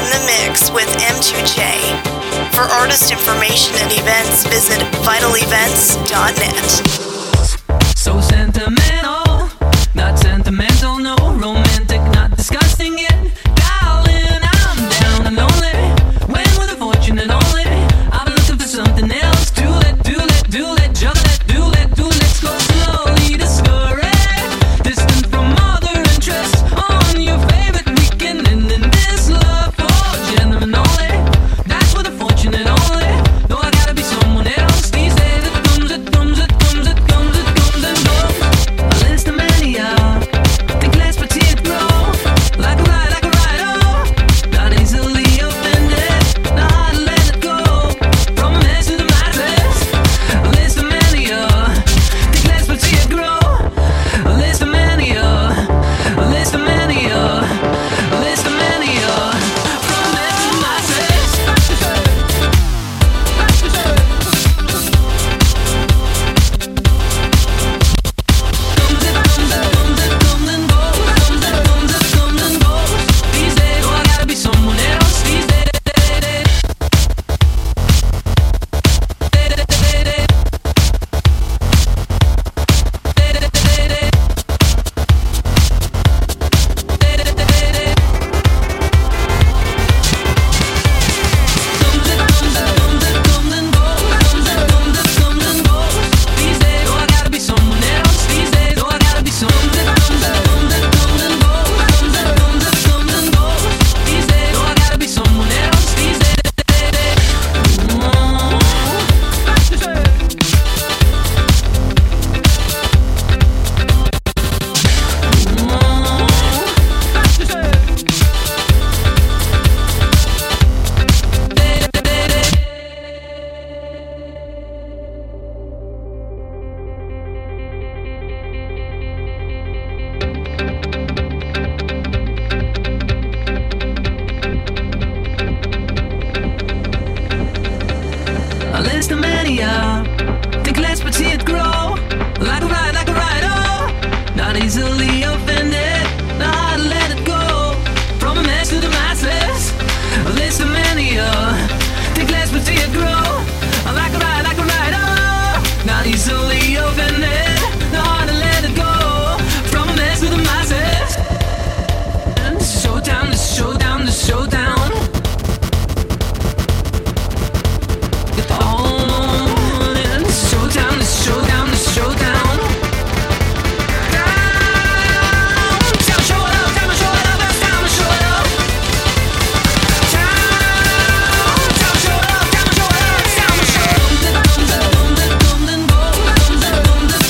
in the mix with M2J. For artist information and events, visit vitalevents.net. So sentimental, not sentimental, no romantic, not disgusting yet. Darling, I'm down and lonely. When with a fortune and only, I've been looking for something else. Do let, juggle that, do let's go slowly, discouraged, distant from other interests. On your favorite weekend, and in this love for gentlemen only. That's with a fortune and only. No, I gotta be someone else. These days it comes and goes. A list of mania, think less petite grow. Like a ride, oh, not easily offended. Not hard to let it go. From a mess to the masses. A list of mania, think less petite grow. A list of mania, a list of mania, a list of mania. From a mess to the masses. Comes and goes. These days, oh, I gotta be someone else. These days. A list of mania, think less petite grow. Like a ride, oh, not easily offended. Not hard to let it go. From a mess to the masses. A list of mania, think less petite grow. Like a ride, oh, not easily offended. Not hard to let it go. From a mess to the masses. And this is showdown, this is showdown, this is showdown. Comes and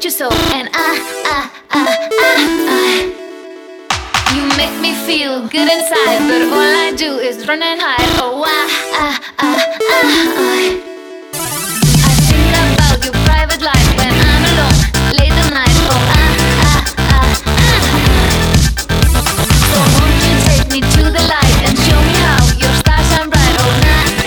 you so, and you make me feel good inside, but all I do is run and hide. Oh, I think about your private life when I'm alone, late at night. Oh, so won't you take me to the light and show me how your stars shine bright? Oh,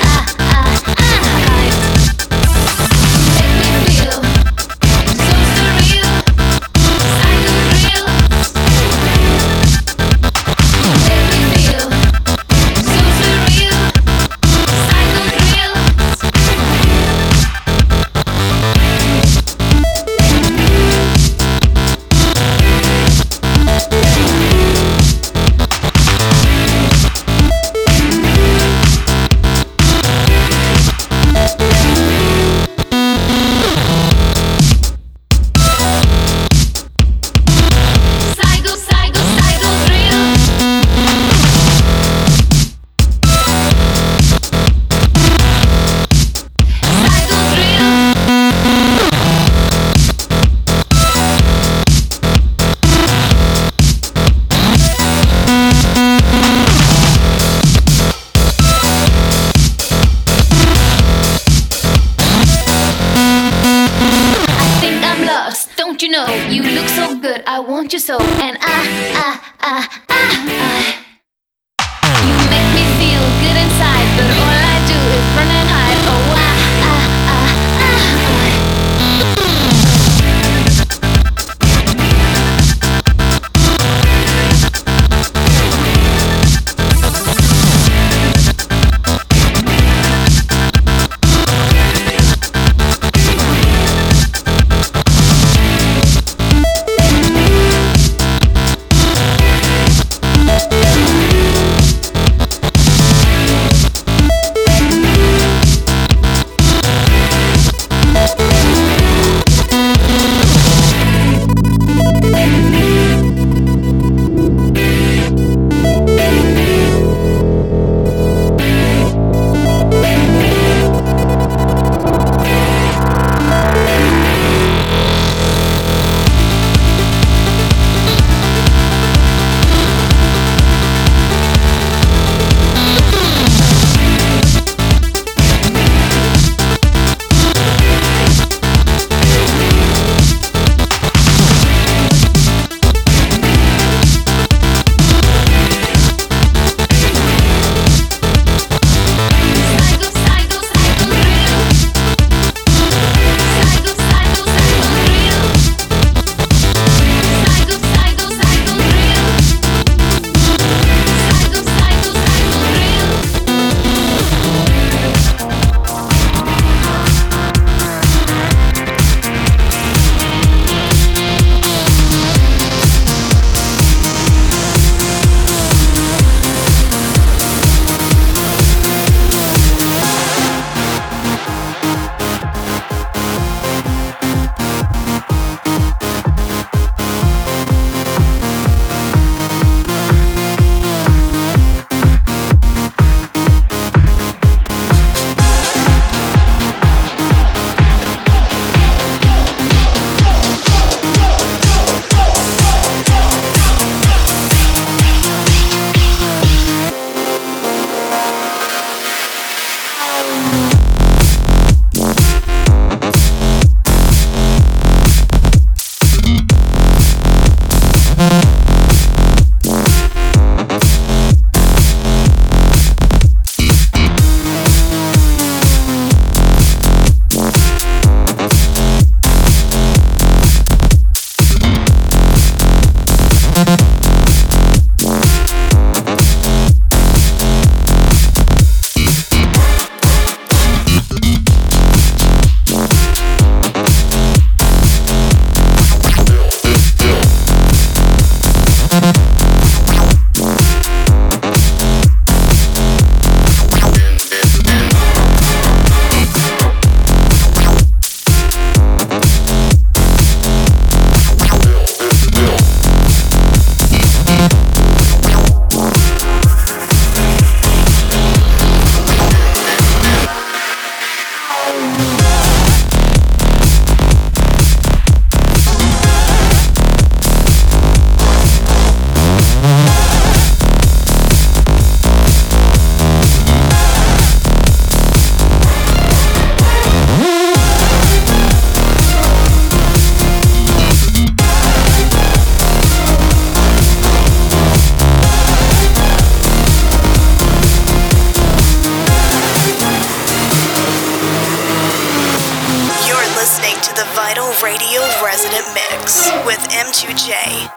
make me feel so surreal, psycho real. Make me feel so surreal, psycho real. Psycho, psycho, psycho real. Psycho real. I think I'm lost, don't you know? You look so good, I want you so, and you make me feel good inside, but all I do is run and hide. Oh, Vital Radio Resident Mix with M2J.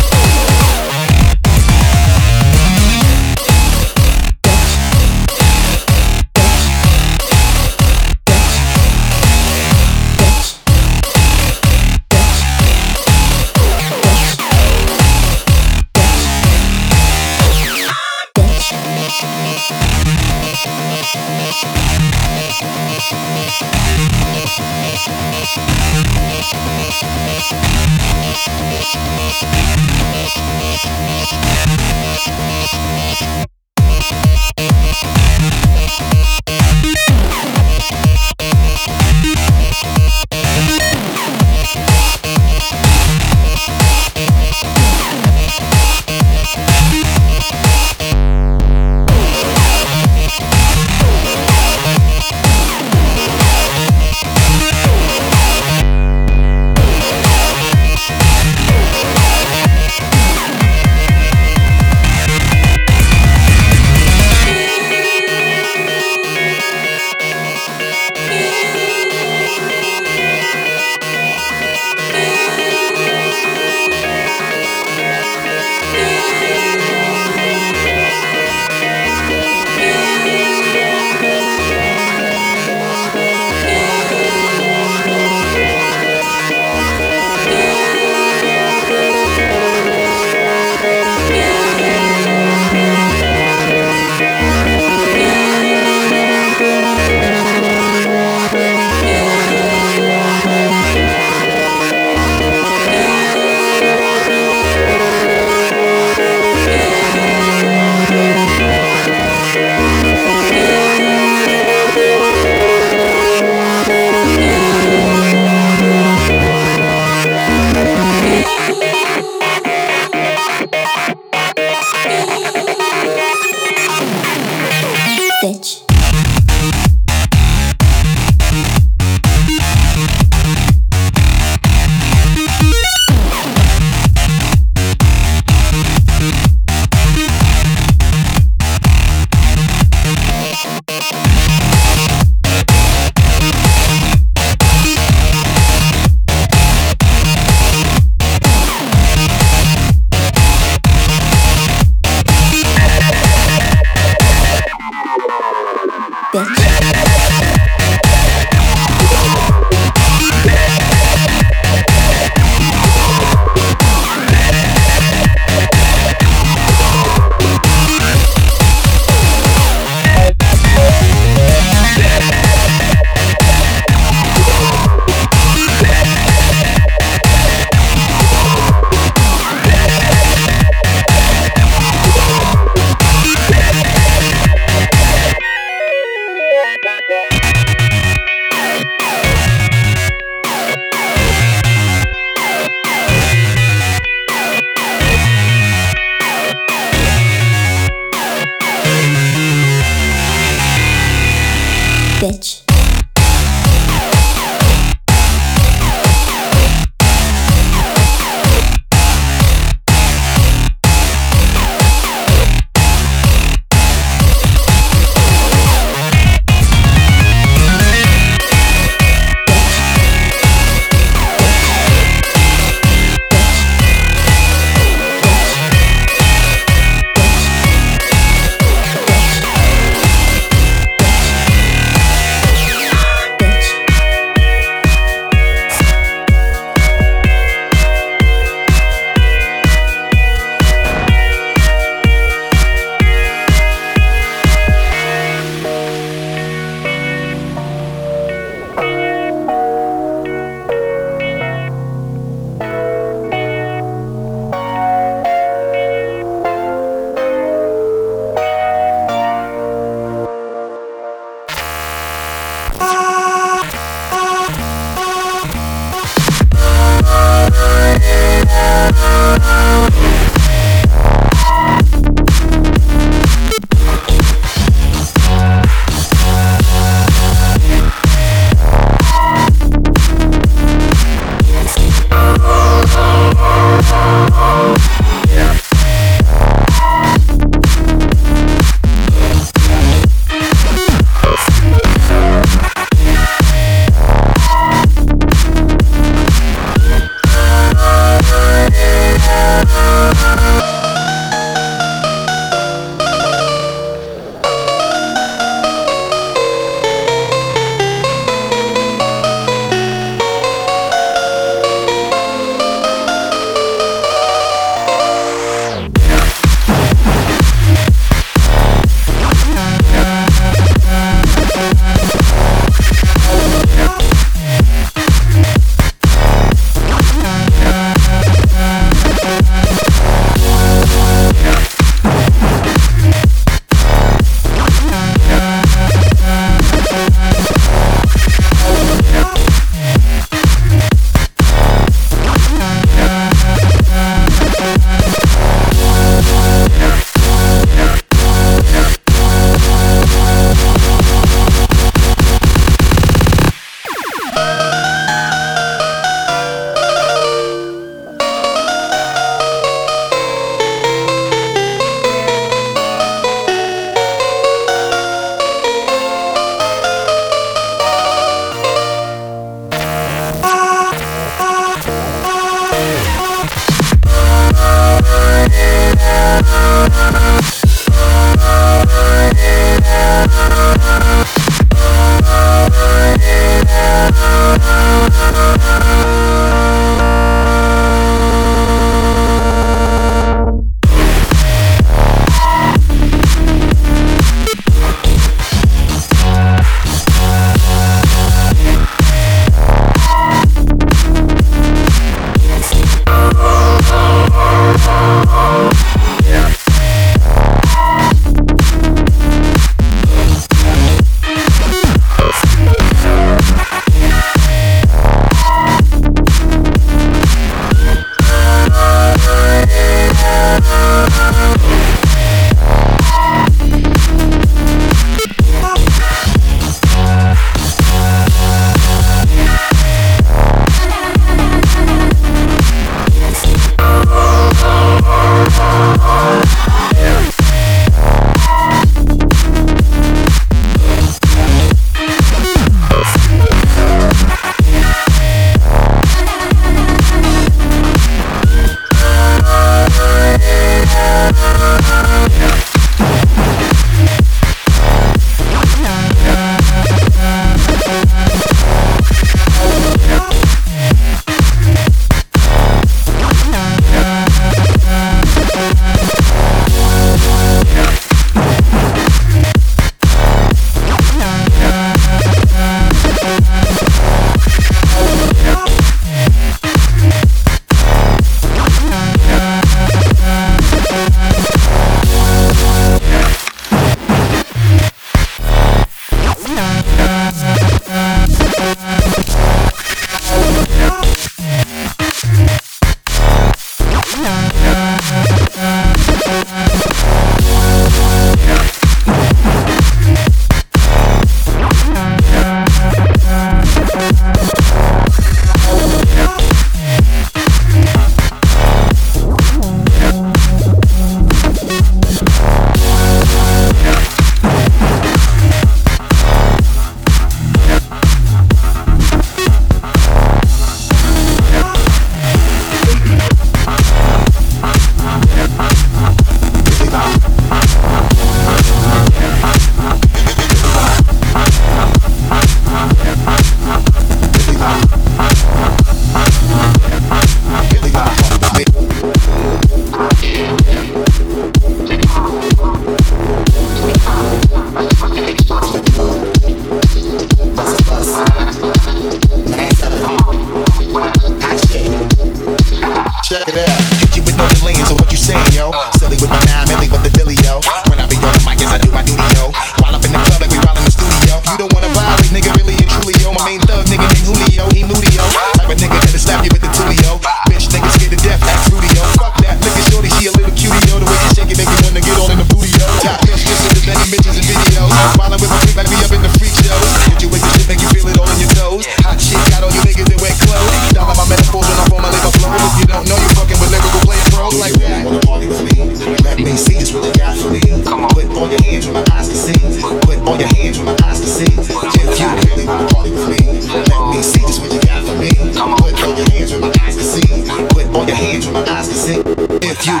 hands, what you got for me? Put all your hands where my eyes can see. Put all your hands where my eyes can see. If you really wanna party with me, let me see just what you got for me. Put all your hands where my eyes can see. Put all your hands where my eyes can see. If you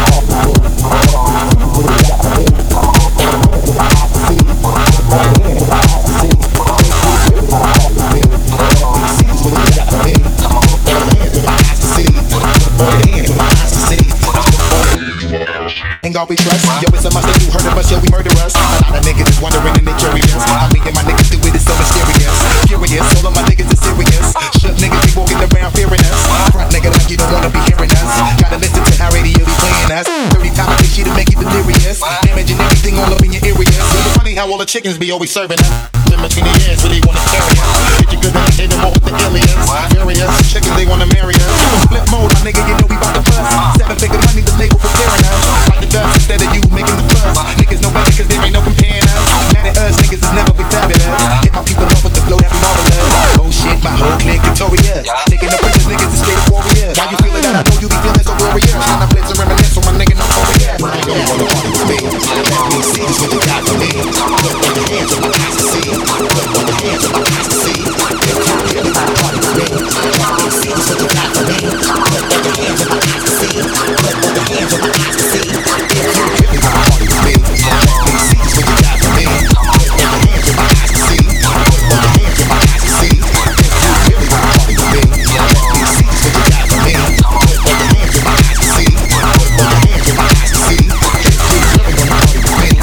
ain't gon' be trust. Yo, it's a must that you heard of us, yo, we murder us. A lot of niggas is wondering and they curious. How me and my niggas do it is so mysterious. Furious, all of my niggas is serious. Shook niggas be walking around fearing us. Front nigga like you don't wanna be hearing us. Gotta listen to how radio be playing us. 30 times I think she to make you delirious. Damaging everything all up in your areas. It's funny how all the chickens be always serving us. In between the ears, really wanna carry us. Hit you good and hit them all with the aliens. Furious, chickens they wanna marry us. Flip mode, my nigga, you know we bout to bust. 7-figure money, the label preparing us. Like the dust instead of you making the fuss. Niggas know better cause there ain't no comparing us. Mad at us, niggas is never be fabulous. Hit my people off with the flow that be marvelous. Oh shit, my whole clique victorious. Taking the princess, niggas is straight warriors. Why you feeling that? I know you be feeling so glorious. When I blitz and reminisce on my nigga, no glorious. Yo, you wanna party with me? Let me see just what you got for me. Put all your hands on my eyes to see. Put all your hands on my eyes to see. If you really wanna party with me, let me see just what you got for me. Put all your hands on my eyes to see. Put all your hands on my eyes to see. If you really wanna party with me, let me see just what you got for me. Put all your hands on my eyes to see. Put all your hands on my eyes to see. If you really wanna party with me, let me see just what you got for me. Put all your hands on my eyes to see. Put all your hands on my eyes to see. If you really wanna party with me.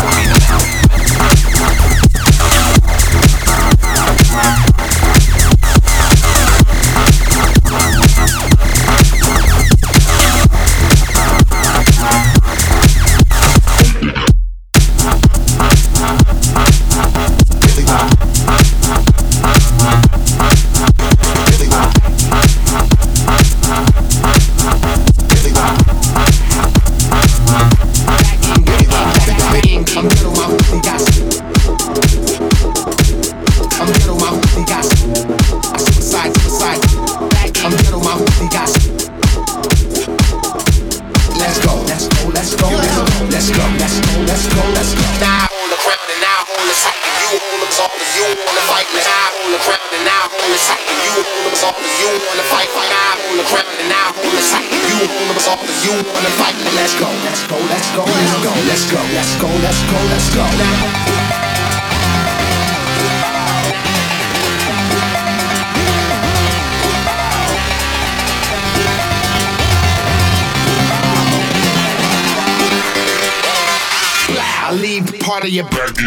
Part of your burger.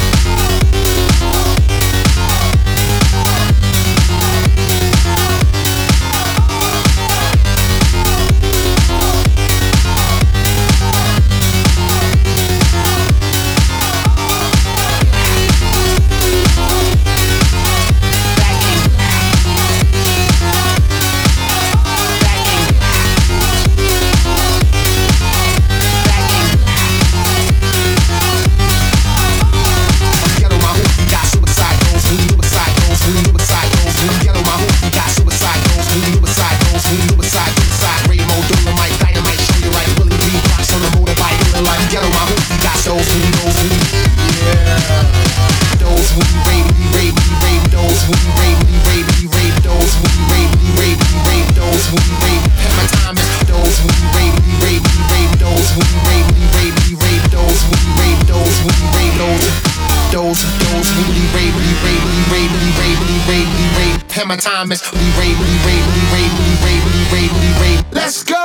My time is let's go.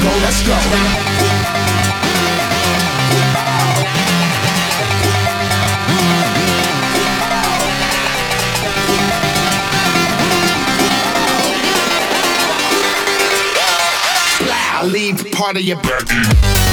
go, let's go. I'll leave part of your burden.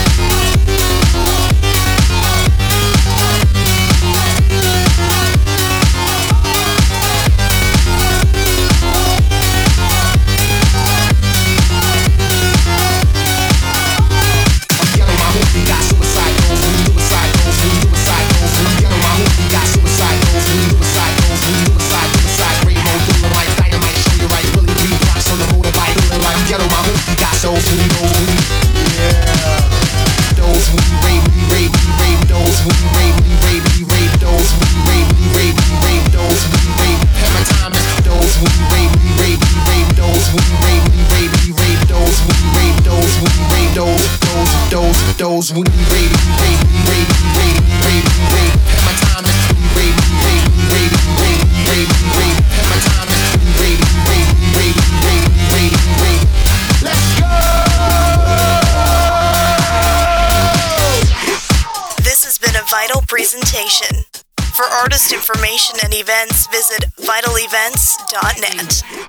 Those when we raid, have my time is raid, have my time is raid. Let's go! This has been a Vital presentation. For artist information and events, visit vitalevents.net.